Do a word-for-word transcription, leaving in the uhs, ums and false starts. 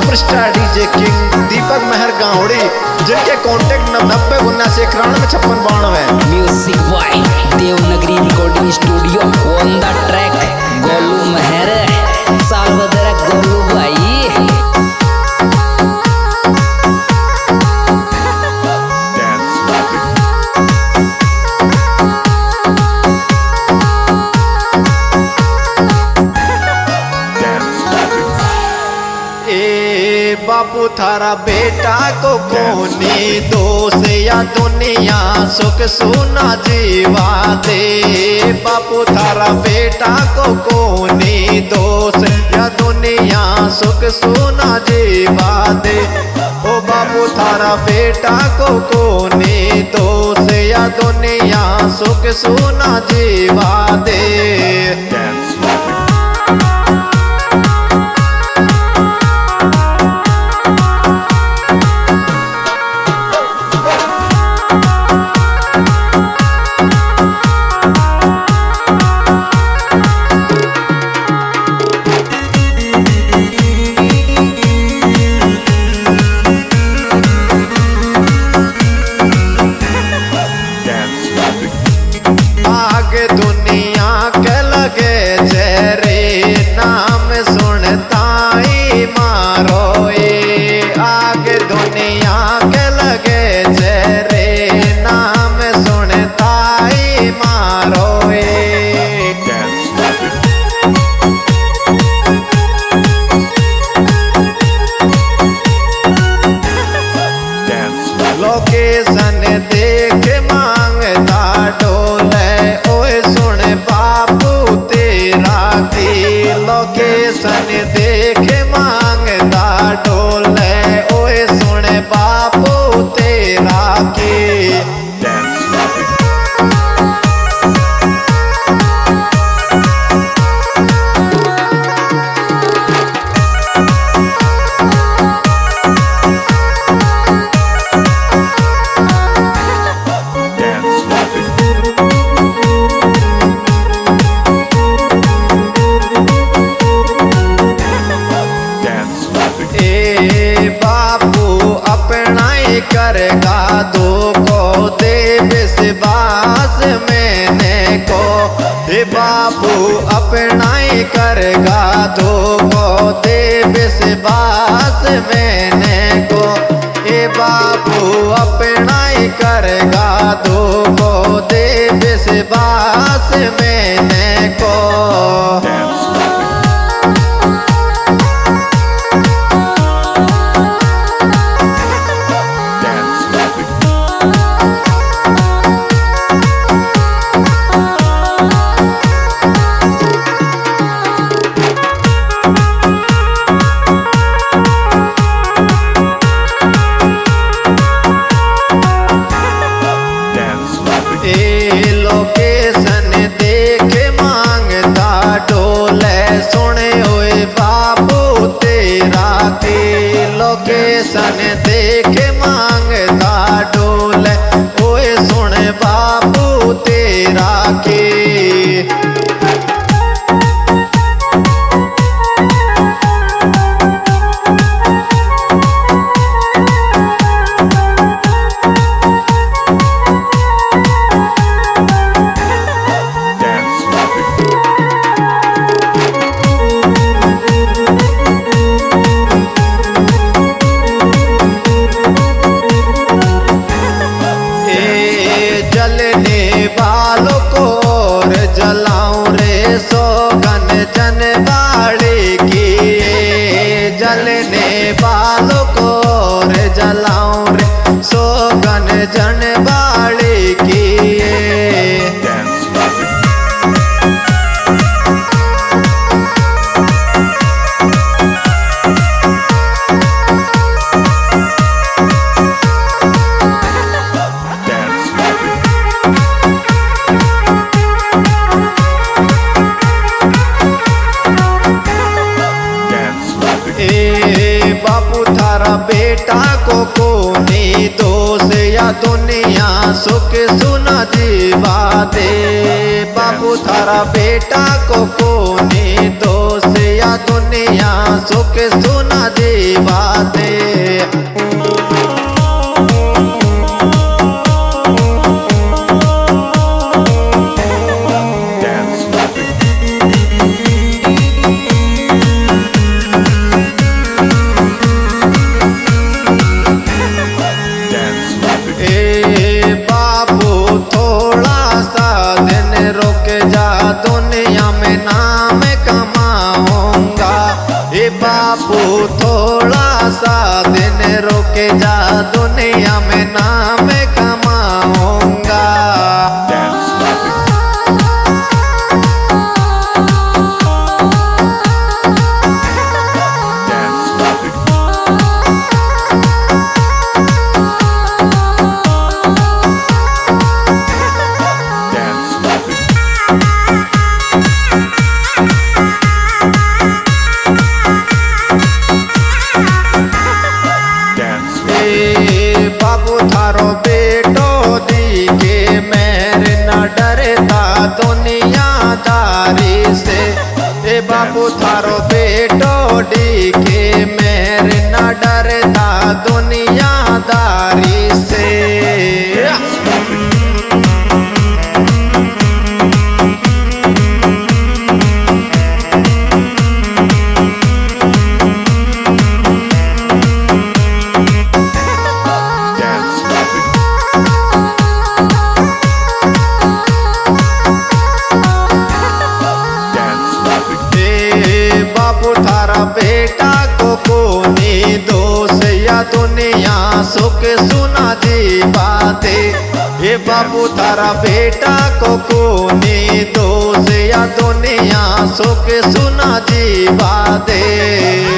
Superstar DJ king दीपक मेहर गावड़ी, जिनके contact नब्बे उन्नासी इक्यानवे छप्पन बानवे। Music boy Devnagari recording studio on the track Golu Mehar Salbadra Golu भाई। बापू थारा बेटा को कोनी दोष या दुनिया सुख सुना जीवा दे। बापू थारा बेटा को कोनी दोष या दुनिया सुख सुना जीवा दे। ओ बापू थारा बेटा को कोनी दोष या दुनिया सुख सुना जीवा दे। दुनिया के लगे चेहरे नाम सुनता ही मारो ए। आगे दुनिया के लगे चेहरे नाम सुनता ही मारो ए। लोकेशन देख मांगता डोले लोकेशन देख मांगता डोले ओए सुने बापू तेरा की। करेगा दो को दे विश्वास मैंने को। हे बापू अपना ही करेगा दो को दे विश्वास मैंने को। हे बापू अपना ही करेगा दो को दे विश्वास मैंने को। लोकेशन देख मांगता डोले सुने हुए बापू तेरा की। लोकेशन देख मांगता डोले ओए सुने बापू तेरा की। जलने वालों को और जलाऊं रे सोगन जनबाड़ी की। जलने वालों को और जलाऊं रे सोगन जनबाड़ी की। बापू थारा बेटा को कोनी दोष या दुनिया सुख सुना जीवा दे। बापू थारा बेटा को कोनी दोष या दुनिया सुख सुना जीवा दे। दुनिया में नाम कमाऊंगा ए बापू थोड़ा सा दिन रुक जा दुनिया में नाम कमाऊंगा। बाबू थारो बेटो दी के मेरे न डरता दुनियादारी से ए बाबू थारो बेटो दी के मेरे न डरता दुनियादारी से। बापू थारा बेटा को कोनी दोष या दुनिया सुख सुना जीवा दे। ये बापू थारा बेटा को कोनी दोष या दुनिया सुख सुना जीवा दे।